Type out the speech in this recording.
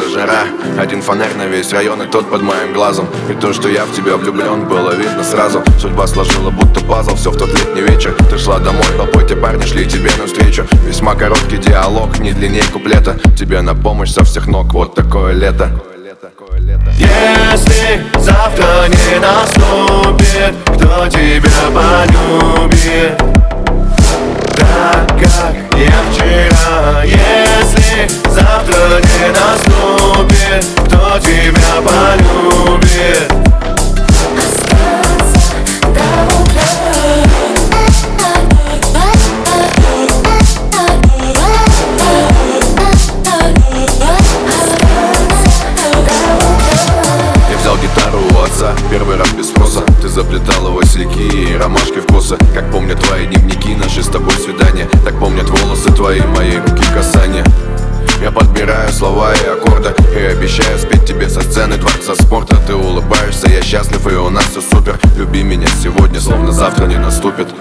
улице жара, один фонарь на весь район, и тот под моим глазом. И то, что я в тебя влюблен, было видно сразу. Судьба сложила будто пазл, все в тот летний вечер. Ты шла домой, толпой те парни шли тебе навстречу. Весьма короткий диалог, не длиннее куплета. Тебе на помощь со всех ног, вот такое лето. Если завтра не наступит, кто тебя полюбит так, как я вчера? Если завтра не наступит, кто тебя полюбит? Остаться до утра. Первый раз без спроса ты заплетала васильки и ромашки в косы. Как помнят твои дневники, наши с тобой свидания. Так помнят волосы твои, мои руки касания. Я подбираю слова и аккорды и обещаю спеть тебе со сцены дворца спорта. Ты улыбаешься, я счастлив, и у нас все супер. Люби меня сегодня, словно завтра не наступит.